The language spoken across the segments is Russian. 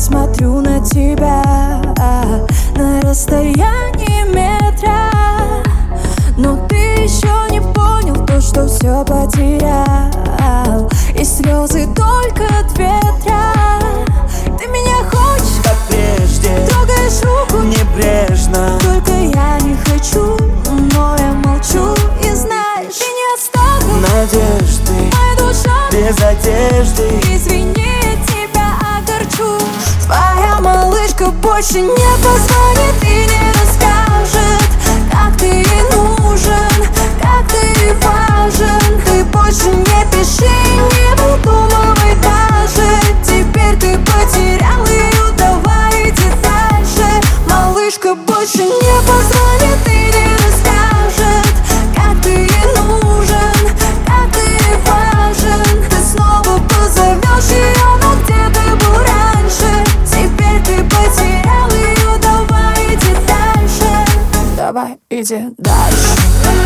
смотрю на тебя на расстоянии метра, но ты еще не понял то, что все потерял, и слезы только от ветра. Ты меня хочешь, как прежде, трогаешь руку небрежно. только я не хочу, но я молчу. И знаешь, ты не оставил надежды, моя душа без одежды. Извини, я тебя огорчу. Твоя малышка больше не позвонит и не расскажет, как ты ей нужен, как ты ей важен. Ты больше не пиши, не выдумывай даже. Теперь ты потерял ее, давай иди дальше. Малышка больше не позвонит и не расскажет, как ты ей нужен, как ты ей важен. Ты снова позовешь ее, но где ты был раньше? Теперь ты потерял ее, давай иди дальше. Давай иди дальше.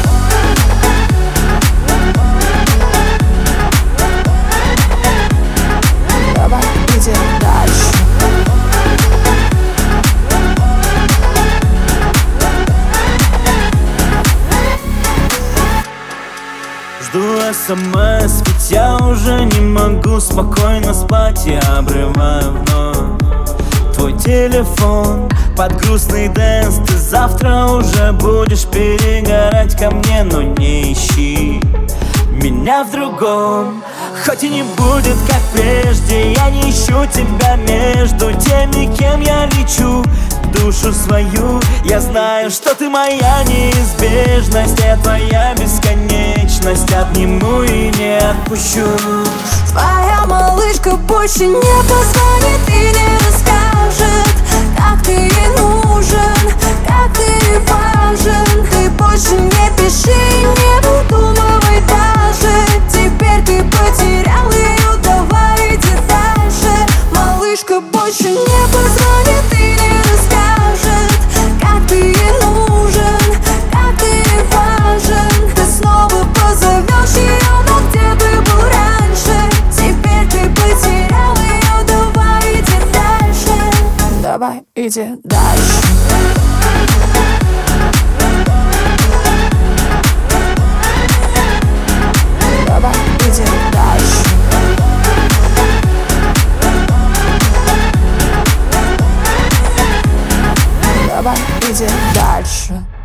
Давай иди дальше. Жду СМС, ведь я уже не могу спокойно спать. Я обрываю вновь твой телефон под грустный дэнс. Ты завтра уже будешь перегорать ко мне, но не ищи меня в другом. Хоть и не будет как прежде, я не ищу тебя между теми, кем я лечу душу свою. Я знаю, что ты моя неизбежность, я твоя бесконечность. Обниму и не отпущу. Твоя малышка больше не позвонит и не расскажет, как ты ей нужен, как ты ей важен. Ты больше не пиши, не выдумывай даже. Теперь ты потерял ее, давай иди дальше. Малышка больше не позвонит и не расскажет, как ты ей нужен, как ты ей важен. Ты снова позовешь ее, но где ты был раньше? Теперь ты потерял ее, давай иди дальше. Давай иди дальше. Давай иди дальше. Давай иди дальше.